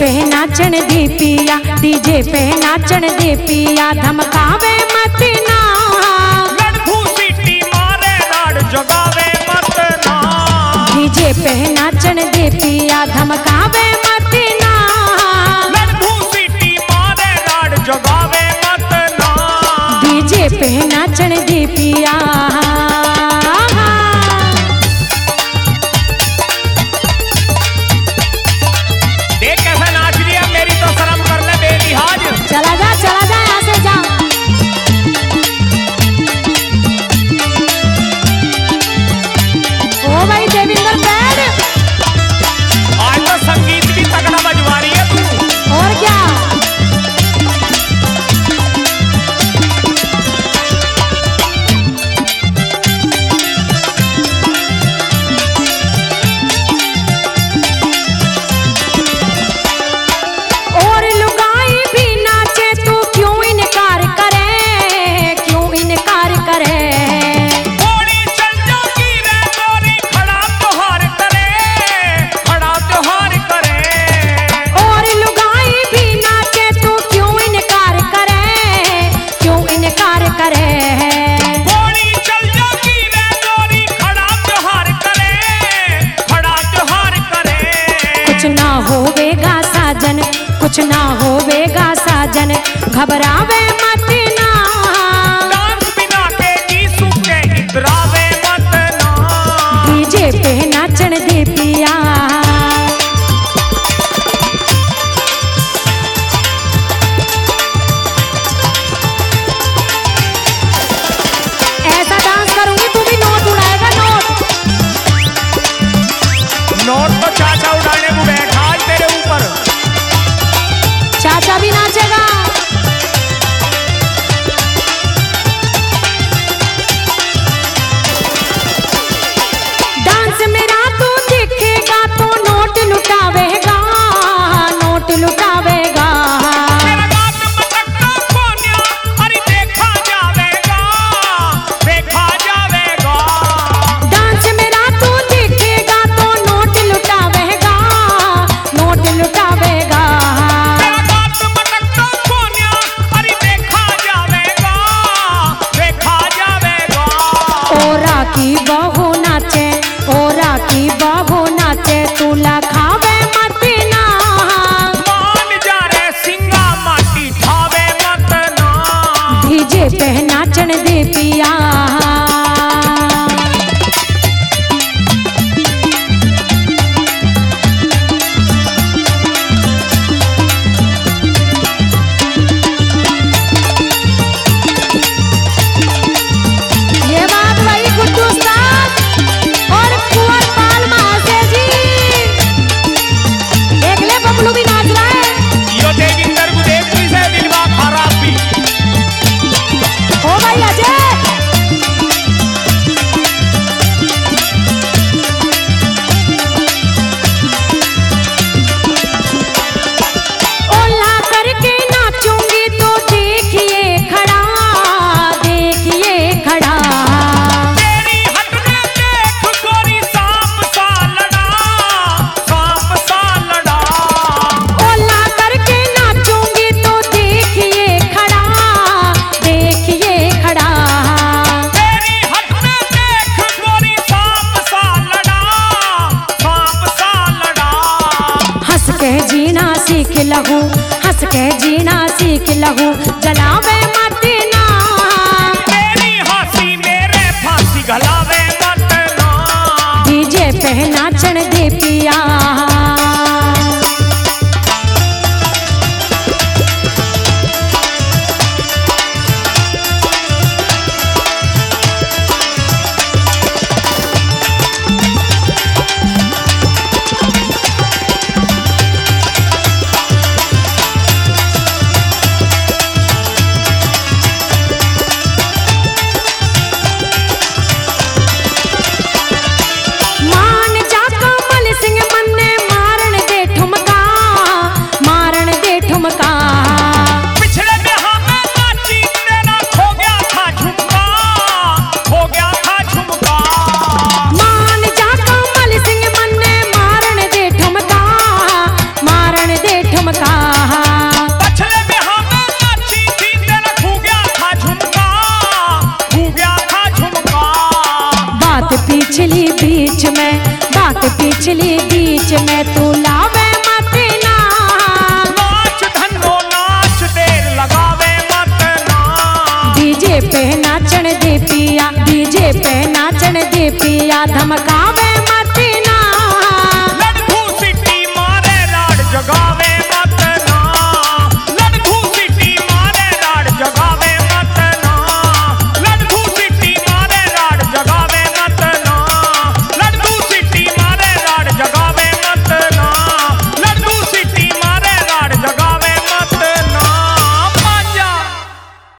पे नाचन दे पिया, डीजे पे नाचन दे पिया, धमकावे मत ना। लड्डू सीटी मारे राड जगावे मत ना। डीजे पे नाचन दे पिया, धमकावे मत ना। लड्डू सीटी मारे राड जगावे मत ना। डीजे पे नाचन दे पिया। चला जा यहाँ से जा। ओ भाई देविंदर बैठ। आज तो संगीत भी तगड़ा बजवा रही है तू। और क्या कुछ ना होवेगा साजन, घबरावे मत ना। डांस बिना के यीशु के इतरावे मत ना। डीजे पे नाचन दे पिया। ऐसा डांस करूंगी तू भी नोट उड़ाएगा। नोट तो चाचा उड़ाने को बैठा तेरे ऊपर। चाचा भी नाचेगा। डांस मेरा तू देखेगा तो नोट लुटावेगा, नोट लुटावेगा। मेरा बाप मटका कोन्या, अरे देखा जावेगा, देखा जावेगा। डांस मेरा तू देखेगा तो नोट लुटावेगा, नोट लुटावेगा। की बहू नाचे, ओरा की बहू नाचे, तुला खावे मत ना। मान जा रे सिंगा माटी ठावे मत ना। डीजे पे नाचन दे पिया। लहू हंस के जीना सीख लहू, जलावे मत ना। मेरी हंसी मेरे फांसी गलावे मत ना। डीजे पे नाचन दे पिया। मान जा कमल पिछली बीच में, बात पिछली बीच में तू लावे मत ना। नाच धन्नो नाच देर लगावे मत ना। डीजे पे नाचन दे पिया, डीजे पे नाचन दे पिया, धमका